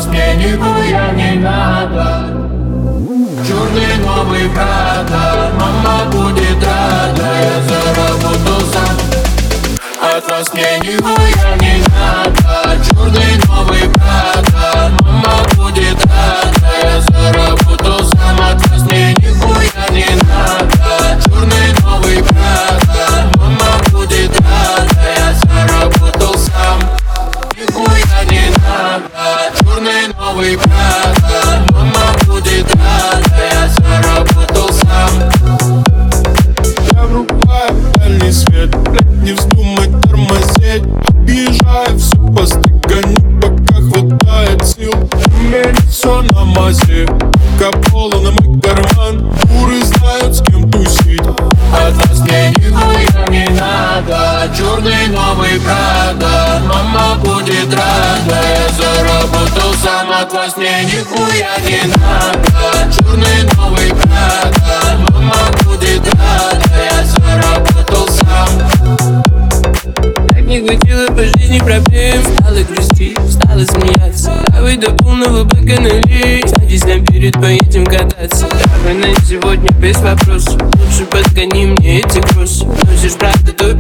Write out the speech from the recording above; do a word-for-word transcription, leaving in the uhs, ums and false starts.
вас мне нихуя не надо. Черный новый Прада, мама будет рада, я заработал сам. От вас мне нихуя не надо. Черный новый Прада, мама будет рада, я заработал сам. От вас мне нихуя не надо. Черный новый Прада, мама будет рада, я заработал сам. Нихуя не надо. Черный новый Прада, мама будет рада, я заработал сам. Я врубаю дальний свет, блядь, не вздумай тормозеть. Объезжаю все посты, гоню, пока хватает сил. У меня все на мазе, капола на мой карман. Куры знают, с кем тусить. От вас мне нихуя не надо. Черный новый Прада, мама будет рада, я заработал сам. От вас мне нихуя не надо. Черный новый Прада, мама будет рада, я заработал сам. Так не хватило по жизни проблем. Стала грустить, стала смеяться. Давай до полного бака налей. Садись наперед, поедем кататься. Давай на сегодня без вопросов. Лучше подгони мне эти кроссы. Носишь правда, то